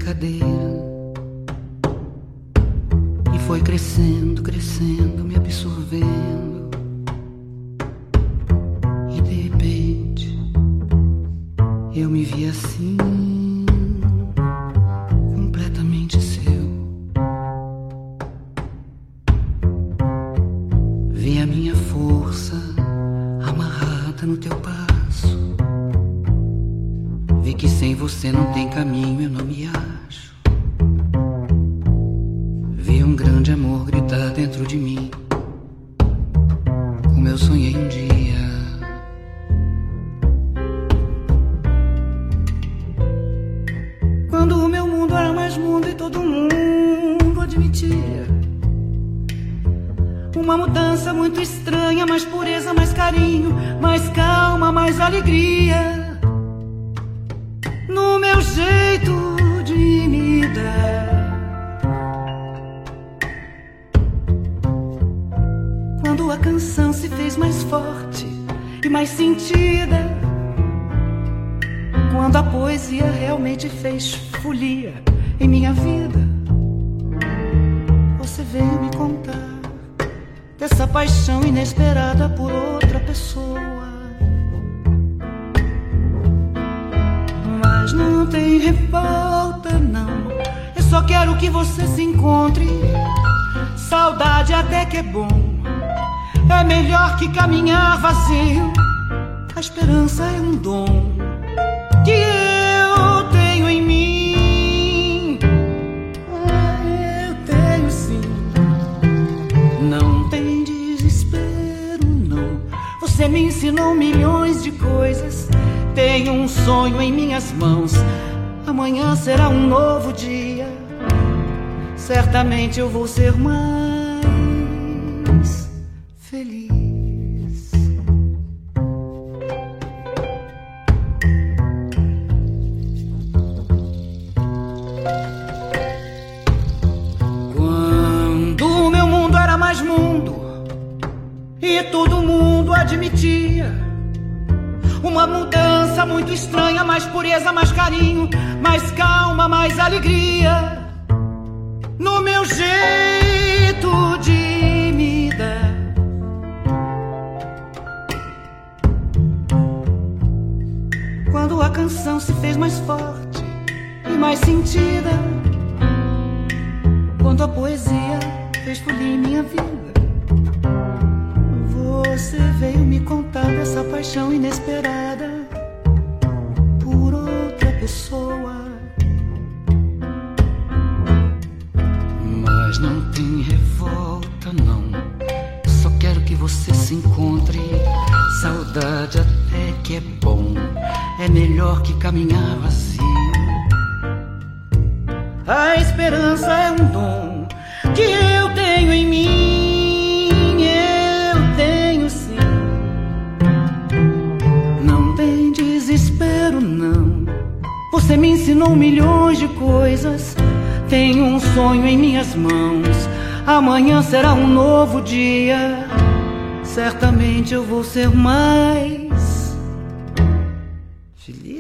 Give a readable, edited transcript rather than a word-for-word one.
brincadeira. E foi crescendo, crescendo, me absorvendo. E de repente eu me vi assim, completamente seu. Vi a minha força amarrada no teu passo. Vi que sem você não tem caminho, eu não me acho. Vi um grande amor gritar dentro de mim, como eu sonhei um dia. Quando o meu mundo era mais mundo e todo mundo admitia uma mudança muito estranha, mais pureza, mais carinho, mais calma, mais alegria no meu jeito de me dar. Quando a canção se fez mais forte e mais sentida, quando a poesia realmente fez folia em minha vida, você veio me contar dessa paixão inesperada por outra pessoa. Mas não tem revolta, não. Eu só quero que você se encontre. Saudade até que é bom, é melhor que caminhar vazio. A esperança é um dom que eu tenho em mim. Eu tenho sim. Não tem desespero, não. Você me ensinou milhões de coisas. Tenho um sonho em minhas mãos. Amanhã será um novo dia. Certamente eu vou ser mais feliz. Quando o meu mundo era mais mundo e todo mundo admitia uma mudança muito estranha, mais pureza, mais carinho, mais calma, mais alegria no meu jeito de me dar. Quando a canção se fez mais forte e mais sentida, quando a poesia fez folia em minha vida, você veio me contar dessa paixão inesperada por outra pessoa. Mas não tem revolta, não. Só quero que você se encontre. Saudade até que é bom, é melhor que caminhar vazio. A esperança é um dom que eu tenho em mim. Não, você me ensinou milhões de coisas. Tenho um sonho em minhas mãos. Amanhã será um novo dia. Certamente eu vou ser mais feliz.